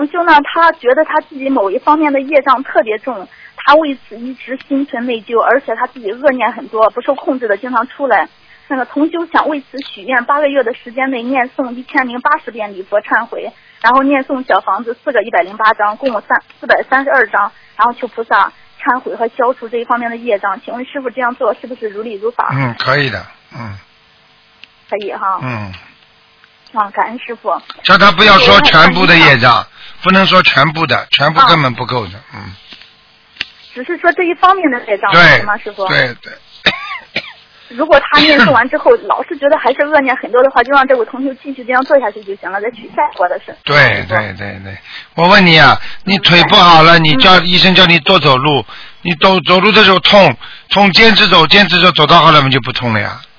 修呢，他觉得他自己某一方面的业障特别重，他为此一直心存内疚，而且他自己恶念很多，不受控制的经常出来。那个同修想为此许愿，8个月的时间内念诵1080遍礼佛忏悔，然后念诵小房子4个108章，共有432章，然后求菩萨忏悔和消除这一方面的业障。请问师父这样做是不是如理如法？ 可以的， 可以哈。感恩师父。 叫他不要说全部的业障，不能说全部的，全部根本不够的， 只是说这一方面的业障是吗，师父？ 对。 如果他念诵完之后，老是觉得还是恶念很多的话，就让这位同学继续这样做下去就行了，再取下一波的事。 对，我问你啊，你腿不好了，你叫医生叫你多走路，你走路的时候痛，坚持走，走到后来我们就不痛了呀。